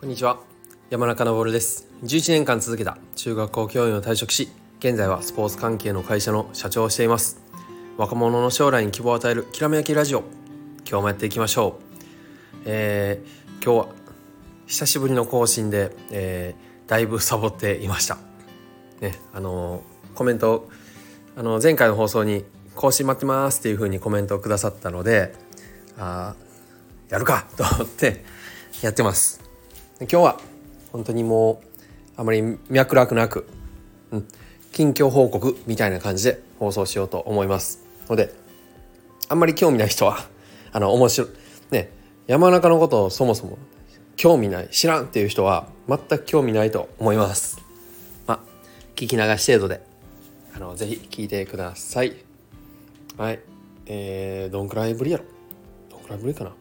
こんにちは、山中昇です。11年間続けた中学校教員を退職し、現在はスポーツ関係の会社の社長をしています。若者の将来に希望を与えるきらめきラジオ、今日もやっていきましょう。今日は久しぶりの更新で、だいぶサボっていましたね。コメント前回の放送に更新待ってますっていう風にコメントをくださったので、やるかと思ってやってます。今日は本当にもうあまり脈絡なく、近況報告みたいな感じで放送しようと思いますので、あんまり興味ない人は面白いね、山中のことをそもそも興味ない、知らんっていう人は全く興味ないと思います。聞き流し程度でぜひ聞いてください。はい。どんくらいぶりやろ、どんくらいぶりかな。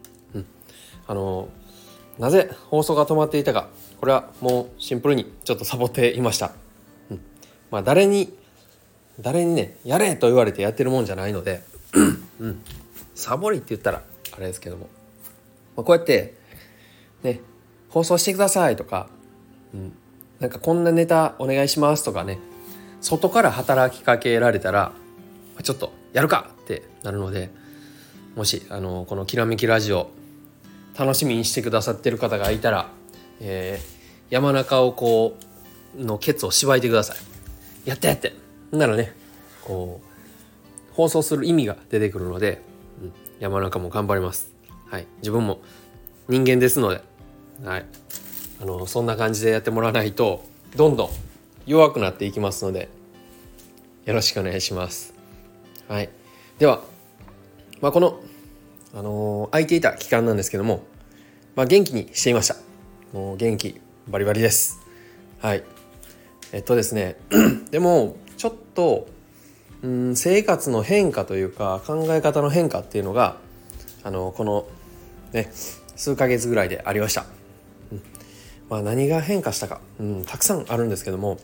なぜ放送が止まっていたか、これはもうシンプルにちょっとサボっていました。誰にねやれと言われてやってるもんじゃないので、サボりって言ったらあれですけども、こうやってね放送してくださいとか、なんかこんなネタお願いしますとかね、外から働きかけられたらちょっとやるかってなるので、もしこのきらめきラジオ楽しみにしてくださってる方がいたら、山中をのケツをしばいてください。やってならね、放送する意味が出てくるので、山中も頑張ります。はい、自分も人間ですので、はい、そんな感じでやってもらわないとどんどん弱くなっていきますので、よろしくお願いします。はい、では、この空いていた期間なんですけども、元気にしていました。もう元気バリバリです。はい。ですねでもちょっと生活の変化というか考え方の変化っていうのがこのね数ヶ月ぐらいでありました。何が変化したか、たくさんあるんですけども、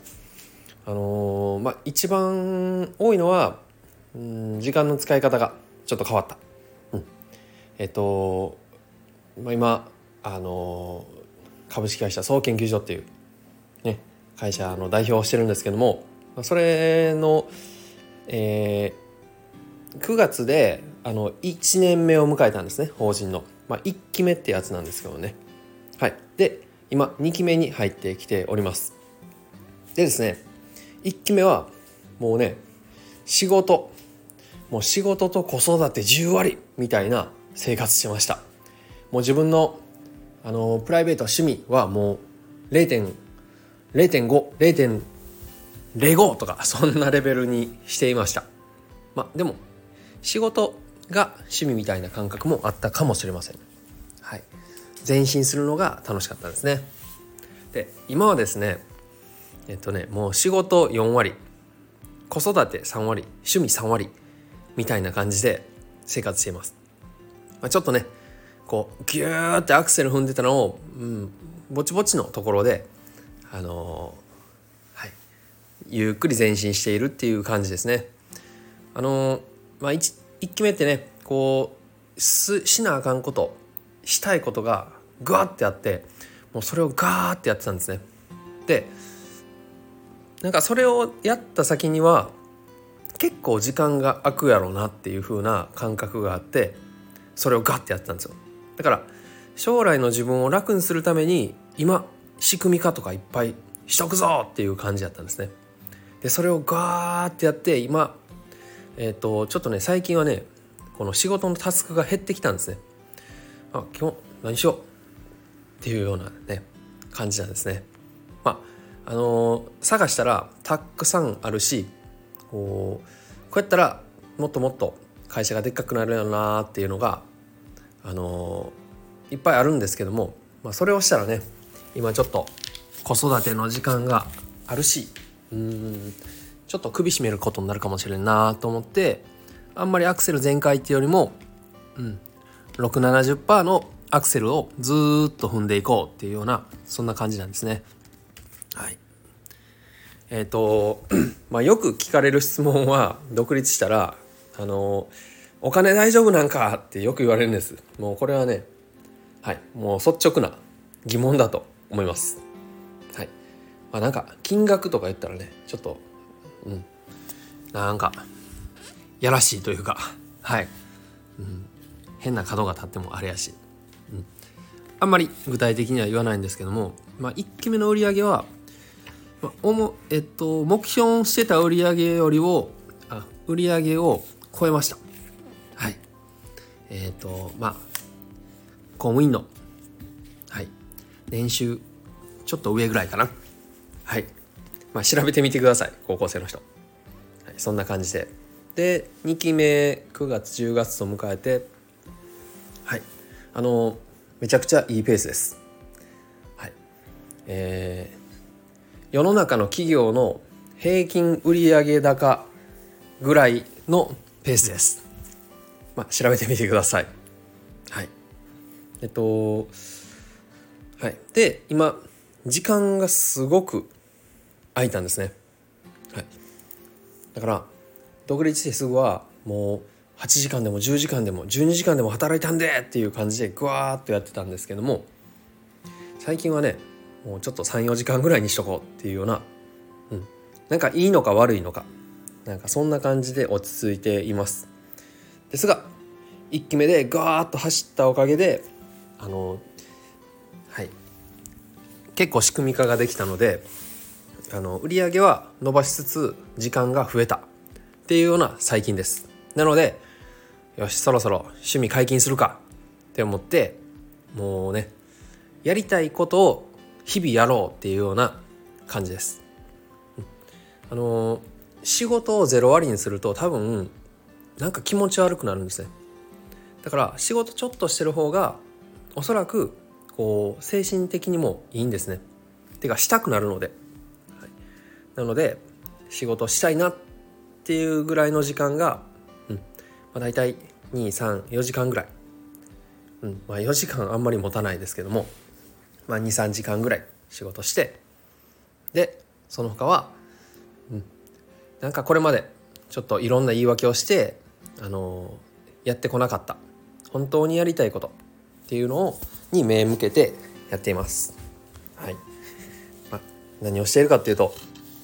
一番多いのは時間の使い方がちょっと変わった。今株式会社総研究所っていうね会社の代表をしてるんですけども、それの、9月で1年目を迎えたんですね、法人の、1期目ってやつなんですけどね。はい。で今2期目に入ってきております。でですね、1期目はもうね仕事と子育て10割みたいな生活してました。もう自分のプライベート趣味はもう 0.5 とかそんなレベルにしていました。でも仕事が趣味みたいな感覚もあったかもしれません。はい。前進するのが楽しかったですね。で今はですねもう仕事4割、子育て3割、趣味3割みたいな感じで生活しています。ちょっとねギューってアクセル踏んでたのを、ぼちぼちのところでゆっくり前進しているっていう感じですね。1期目ってねしなあかんこと、したいことがグワッてあって、もうそれをガーってやってたんですね。でなんかそれをやった先には結構時間が空くやろうなっていう風な感覚があって、それをガッてやってたんですよ。だから将来の自分を楽にするために今仕組み化とかいっぱいしとくぞっていう感じだったんですね。でそれをガーってやって今ちょっとね最近はねこの仕事のタスクが減ってきたんですね。今日何しようっていうようなね感じなんですね。探したらたくさんあるし、こうやったらもっともっと会社がでっかくなるよなっていうのがいっぱいあるんですけども、それをしたらね今ちょっと子育ての時間があるし、ちょっと首絞めることになるかもしれんなと思って、あんまりアクセル全開っていうよりも、60-70% のアクセルをずーっと踏んでいこうっていうようなそんな感じなんですね。はい。よく聞かれる質問は、独立したらお金大丈夫なんかってよく言われるんです。もうこれはね、もう率直な疑問だと思います。はい。なんか金額とか言ったらねちょっとなんかやらしいというかはい、変な角が立ってもあれやし、あんまり具体的には言わないんですけども、1期目の売り上げは、目標してた売り上げよりを売り上げを超えました。はい。公務員の、はい、年収ちょっと上ぐらいかな。はい。調べてみてください、高校生の人。はい、そんな感じで2期目9月10月と迎えて、はい、めちゃくちゃいいペースです。はい。世の中の企業の平均売上高ぐらいのペースです。調べてみてください。はい。はい。で、今時間がすごく空いたんですね。はい。だから独立してすぐはもう8時間でも10時間でも12時間でも働いたんでっていう感じでぐわーっとやってたんですけども、最近はねもうちょっと 3,4 時間ぐらいにしとこうっていうような、なんかいいのか悪いのかなんかそんな感じで落ち着いています。ですが1期目でガーッと走ったおかげではい、結構仕組み化ができたので売り上げは伸ばしつつ時間が増えたっていうような最近です。なのでよしそろそろ趣味解禁するかって思ってもうねやりたいことを日々やろうっていうような感じです。仕事をゼロ割にすると多分なんか気持ち悪くなるんですね。だから仕事ちょっとしてる方がおそらくこう精神的にもいいんですね。てかしたくなるので、はい、なので仕事したいなっていうぐらいの時間が、だいたい2、3、4時間ぐらい、4時間あんまり持たないですけども、2、3時間ぐらい仕事して、でその他は、なんかこれまでちょっといろんな言い訳をして、やってこなかった本当にやりたいことっていうのに目向けてやっています。はい。何をしているかっていうと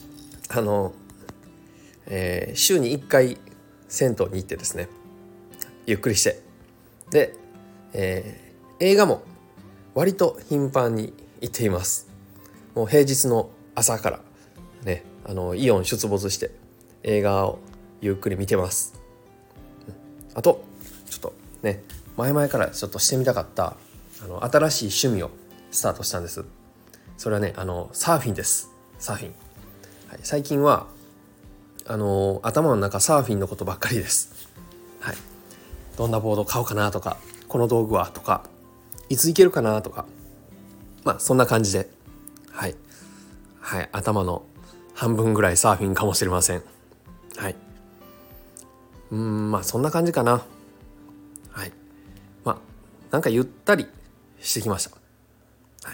週に1回銭湯に行ってですねゆっくりしてで、映画も割と頻繁に行っています。もう平日の朝からねイオン出没して映画をゆっくり見てます。あとちょっとね前々からちょっとしてみたかった新しい趣味をスタートしたんです。それはねサーフィンです。サーフィン、はい、最近は頭の中サーフィンのことばっかりです。はい、どんなボード買おうかなとかこの道具はとかいつ行けるかなとかそんな感じではい、頭の半分ぐらいサーフィンかもしれません。はい。そんな感じかな。はい。なんかゆったりしてきました。はい。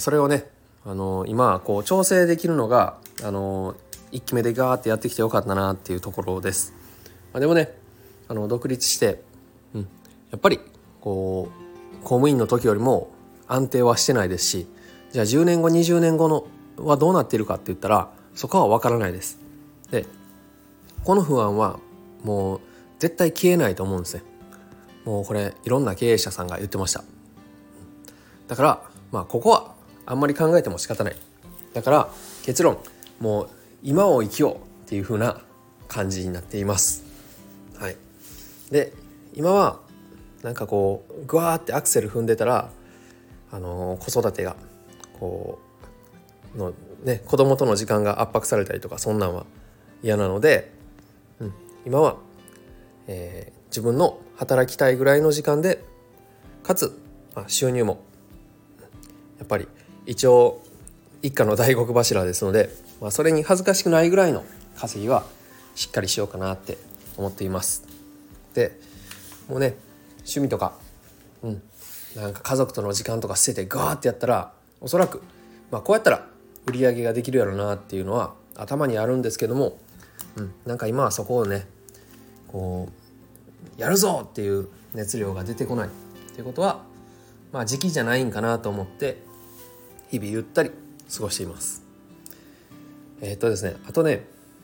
それをね、今こう調整できるのが1期目でガーってやってきてよかったなっていうところです。でもね、独立して、やっぱりこう公務員の時よりも安定はしてないですし、じゃあ10年後20年後のはどうなっているかって言ったらそこは分からないです。でこの不安はもう絶対消えないと思うんですね。もうこれいろんな経営者さんが言ってました。だからここはあんまり考えても仕方ない。だから結論もう今を生きようっていう風な感じになっています。はい。で今はなんかこうグワーってアクセル踏んでたら子育てがこうのね子供との時間が圧迫されたりとかそんなんは嫌なので、今は、自分の働きたいぐらいの時間でかつ、収入もやっぱり一応一家の大黒柱ですので、それに恥ずかしくないぐらいの稼ぎはしっかりしようかなって思っています。でもうね趣味とか、なんか家族との時間とか捨ててガーってやったらおそらく、こうやったら売り上げができるやろなっていうのは頭にあるんですけども、なんか今はそこをねこうやるぞっていう熱量が出てこないっていうことは時期じゃないんかなと思って、 日々ゆったり過ごしています。ですね、あとね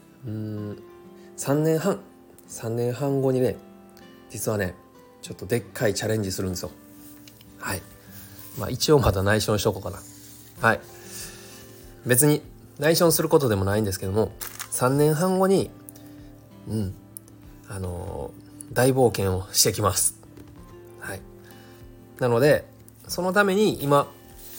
3年半後にね、実はねちょっとでっかいチャレンジするんですよ。はい。一応まだ内緒にしとこうかな。はい。別に内緒にすることでもないんですけども、3年半後に大冒険をしてきます。はい。なのでそのために今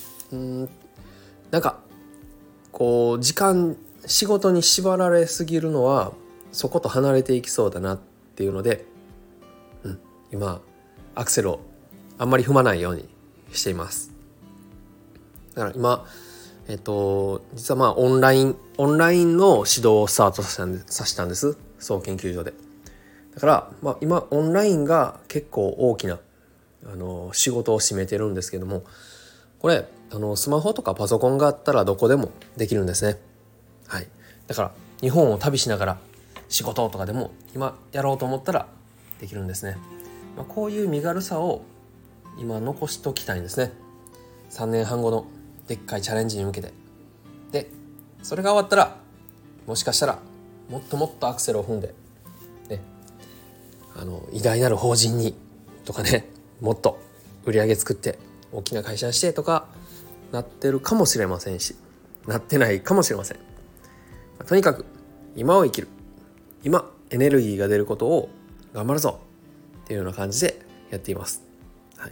なんかこう仕事に縛られすぎるのはそこと離れていきそうだなっていうので、今アクセルをあんまり踏まないようにしています。だから今実はオンラインの指導をスタートさせたんです、総研究所で。だから今オンラインが結構大きな仕事を占めてるんですけども、これスマホとかパソコンがあったらどこでもできるんですね。はい。だから日本を旅しながら仕事とかでも今やろうと思ったらできるんですね。こういう身軽さを今残しておきたいんですね。3年半後のでっかいチャレンジに向けて。でそれが終わったらもしかしたらもっともっとアクセルを踏んで、ね、偉大なる法人にとかね、もっと売り上げ作って大きな会社にしてとかなってるかもしれませんし、なってないかもしれません。とにかく今を生きる、今エネルギーが出ることを頑張るぞっていうような感じでやっています。はい。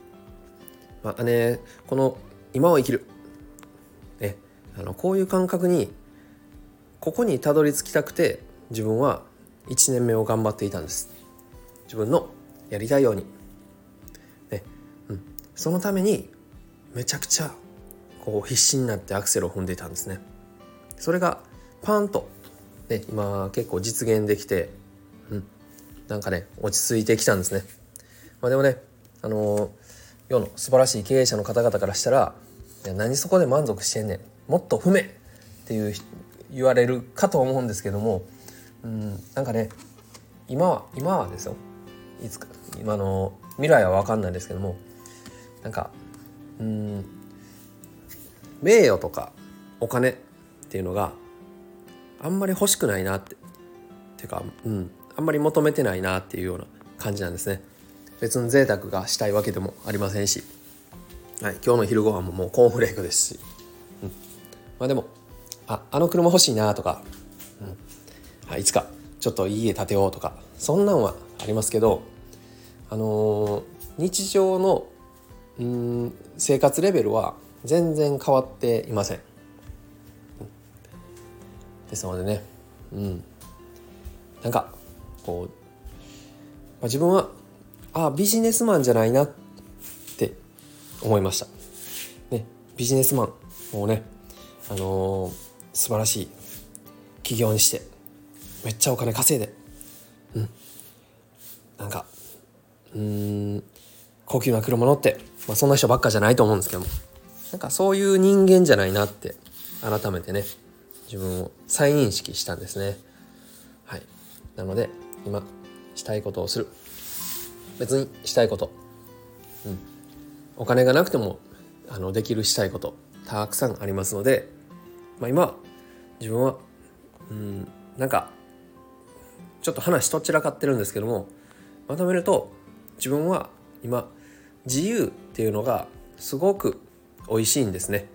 この今を生きる、ね、こういう感覚にここにたどり着きたくて自分は1年目を頑張っていたんです。自分のやりたいように、ね、そのためにめちゃくちゃ必死になってアクセルを踏んでいたんですね。それがパンと、ね、今結構実現できて、なんかね落ち着いてきたんですね。でもね世の素晴らしい経営者の方々からしたら、いや何そこで満足してんねん、もっと踏めって言われるかと思うんですけども、なんかね今はですよ、いつか今の未来は分かんないですけども、なんか名誉とかお金っていうのがあんまり欲しくないなっていうか、あんまり求めてないなっていうような感じなんですね。別に贅沢がしたいわけでもありませんし、はい、今日の昼ご飯ももうコーンフレークですし、でもあの車欲しいなとか、いつかちょっといい家建てようとか、そんなんはありますけど、日常の生活レベルは全然変わっていません。ですのでね、なんか自分はビジネスマンじゃないなって思いました、ね、ビジネスマンもうね、素晴らしい起業にしてめっちゃお金稼いで、なんか高級な車乗って、そんな人ばっかじゃないと思うんですけども、なんかそういう人間じゃないなって改めてね自分を再認識したんですね。はい。なので今したいことをする、別にしたいこと、お金がなくてもできるしたいことたくさんありますので、今自分はなんかちょっと話とっちらかってるんですけども、まとめると自分は今自由っていうのがすごく美味しいんですね。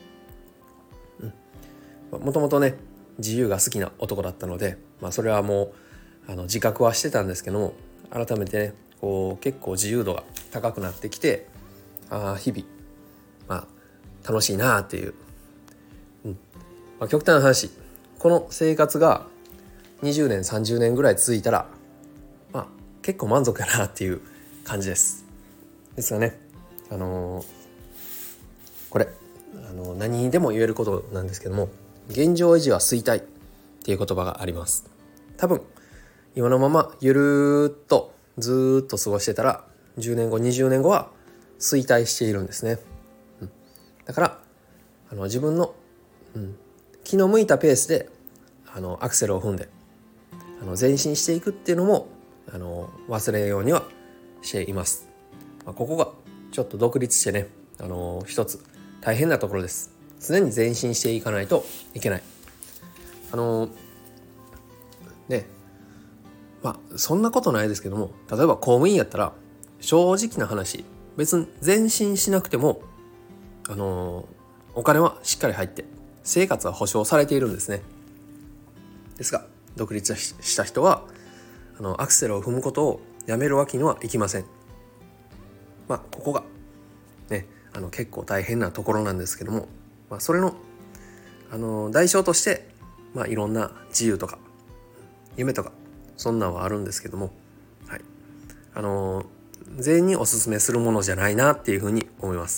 もともとね自由が好きな男だったので、それはもう自覚はしてたんですけども、改めてね結構自由度が高くなってきて、日々楽しいなっていう、極端な話、この生活が20年30年ぐらい続いたら結構満足やなっていう感じです。ですがねこれ何にでも言えることなんですけども、現状維持は衰退っていう言葉があります。多分今のままゆるっとずっと過ごしてたら10年後20年後は衰退しているんですね。だから自分の、気の向いたペースでアクセルを踏んで前進していくっていうのも忘れようにはしています。ここがちょっと独立してね一つ大変なところです。 常に前進していかないといけない。ね、そんなことないですけども、例えば公務員やったら正直な話、別に前進しなくてもお金はしっかり入って生活は保障されているんですね。ですが独立した人はアクセルを踏むことをやめるわけにはいきません。ここがね結構大変なところなんですけども、それの代償としていろんな自由とか夢とかそんなんはあるんですけども、はい、全員におすすめするものじゃないなっていうふうに思います。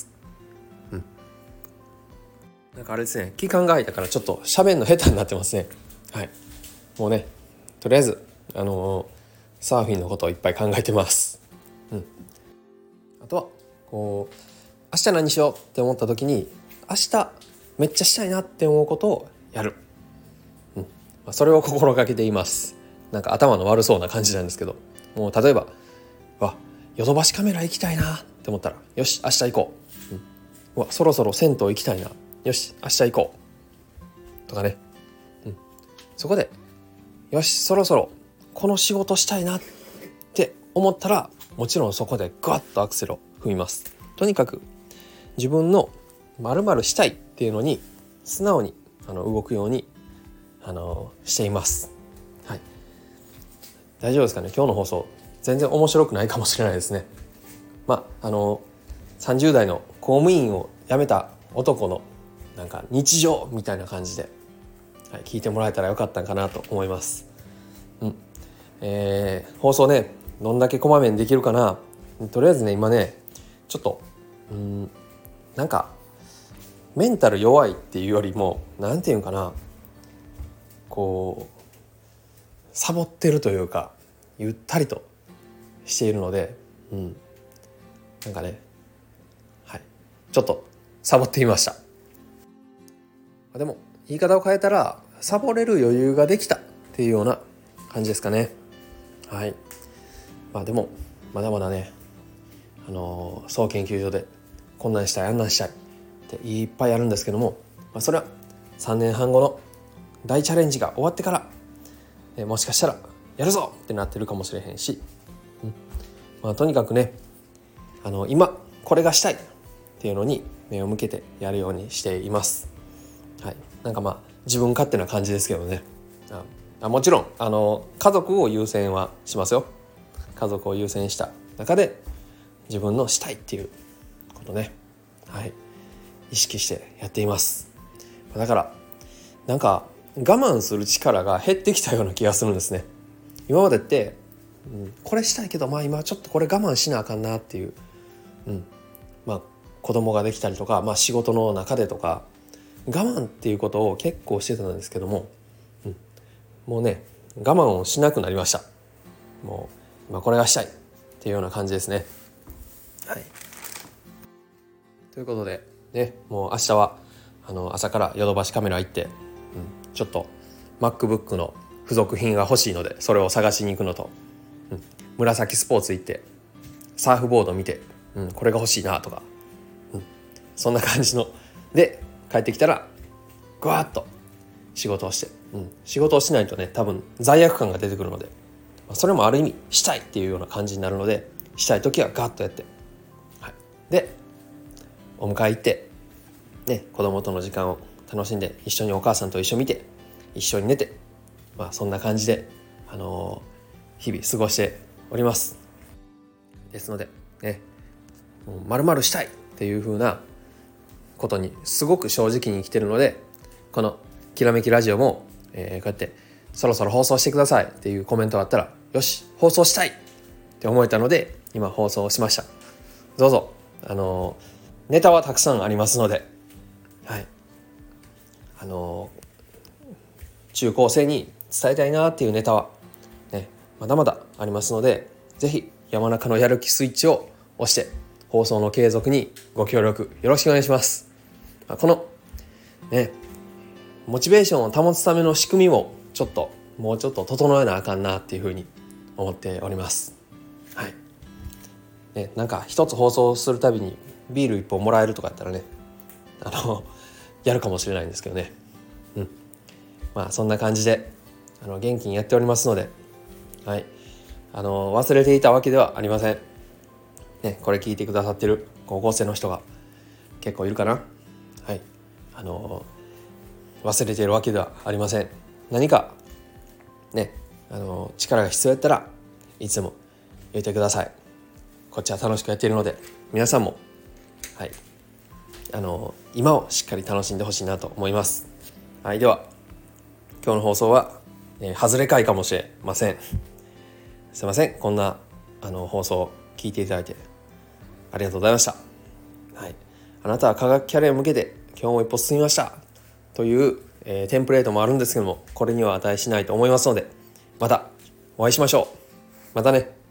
なんかあれですね、期間が空いたからちょっと喋るの下手になってますね。はい、もうね、とりあえずサーフィンのことをいっぱい考えてます。あとは明日何しようって思った時に、明日めっちゃしたいなって思うことをやる。それを心がけています。なんか頭の悪そうな感じなんですけど、もう例えばヨドバシカメラ行きたいなって思ったら、よし明日行こう、そろそろ銭湯行きたいな、よし明日行こうとかね、そこでよしそろそろこの仕事したいなって思ったら、もちろんそこでグワッとアクセルを踏みます。とにかく自分の〇〇したいっていうのに素直に動くようにしています。はい、大丈夫ですかね。今日の放送全然面白くないかもしれないですね。30代の公務員を辞めた男のなんか日常みたいな感じで、聞いてもらえたらよかったかなと思います。放送ね、どんだけこまめにできるかな。とりあえずね、今ねちょっとなんかメンタル弱いっていうよりも、なんていうんかな、サボってるというか、ゆったりとしているので、なんかね、ちょっとサボってみました。でも言い方を変えたら、サボれる余裕ができたっていうような感じですかね。はい。でもまだまだね、総研究所でこんなんしたいあんなんしたいっていっぱいあるんですけども、それは3年半後の大チャレンジが終わってから、もしかしたらやるぞってなってるかもしれへんし、とにかくね、今これがしたいっていうのに目を向けてやるようにしています。はい、なんか自分勝手な感じですけどね。もちろん家族を優先はしますよ。家族を優先した中で自分のしたいっていうことね、意識してやっています。だからなんか我慢する力が減ってきたような気がするんですね。今までって、これしたいけど今ちょっとこれ我慢しなあかんなっていう、子供ができたりとか、仕事の中でとか我慢っていうことを結構してたんですけども、もうね我慢をしなくなりました。もう今これがしたいっていうような感じですね。はい。ということでね、もう明日は朝からヨドバシカメラ行って、ちょっと MacBook の付属品が欲しいのでそれを探しに行くのと、紫スポーツ行ってサーフボード見て、これが欲しいなとか、そんな感じので帰ってきたらぐわーっと仕事をして、仕事をしないとね多分罪悪感が出てくるので、それもある意味したいっていうような感じになるので、したい時はガーッとやって、でお迎え行って、子供との時間を楽しんで、一緒にお母さんと一緒に見て一緒に寝て、そんな感じで、日々過ごしております。ですのでね、丸々したいっていう風なことにすごく正直に生きてるので、このきらめきラジオも、こうやってそろそろ放送してくださいっていうコメントがあったら、よし放送したいって思えたので今放送しました。どうぞネタはたくさんありますので、中高生に伝えたいなっていうネタは、まだまだありますので、ぜひ山中のやる気スイッチを押して放送の継続にご協力よろしくお願いします。このモチベーションを保つための仕組みももうちょっと整えなあかんなっていうふうに思っております。なんか一つ放送するたびにビール1本もらえるとかやったらね、 やるかもしれないんですけどね。まあそんな感じで元気にやっておりますので、はい、忘れていたわけではありませんね。これ聞いてくださってる高校生の人が結構いるかな。はい、忘れているわけではありません。何かね、力が必要やったらいつも言ってください。こっちは楽しくやっているので、皆さんもはい、今をしっかり楽しんでほしいなと思います。はい、では今日の放送は、外れ回かもしれません。すいません、こんな放送を聞いていただいてありがとうございました。はい、あなたは科学キャリアに向けて今日も一歩進みましたという、テンプレートもあるんですけども、これには値しないと思いますので、またお会いしましょう。またね。